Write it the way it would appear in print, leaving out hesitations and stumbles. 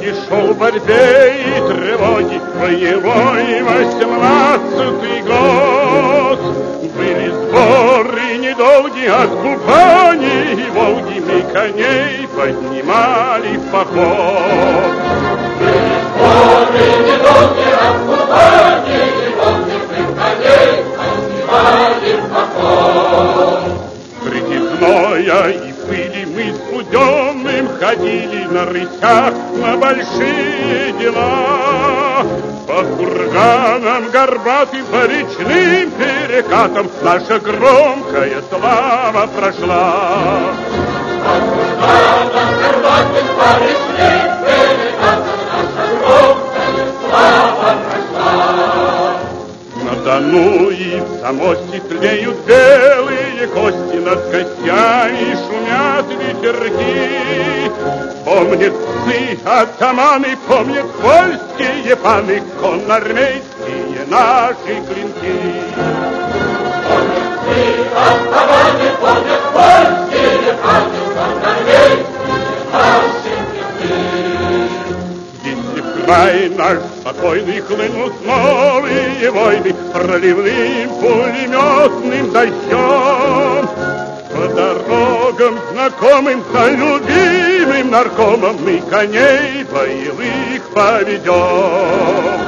дороги шел в борьбе и тревоге, боевой 18-й год. Были сборы недолгие от Кубани и Волги, мы коней поднимали в поход. Были сборы недолгие от Кубани и Волги, мы коней поднимали в поход. Среди зноя и пыли мы с Буденным ходили на рысях на большие дела. По курганам горбатым, по речным перекатам наша громкая слава прошла. По курганам горбатым, по речным перекатам наша громкая слава прошла. На Дону и в Замосте тлеют белые кости, над костями шумят ветерки. Помнят псы, атаманы, помнят польские паны, конноармейские наши клинки. Помнят псы, атаманы, помнят польские паны, конноармейские наши клинки. Если в край наш спокойный хлынут новые войны проливным пулеметным дождем, по дорогам знакомым за любимым наркомом мы коней боевых поведем.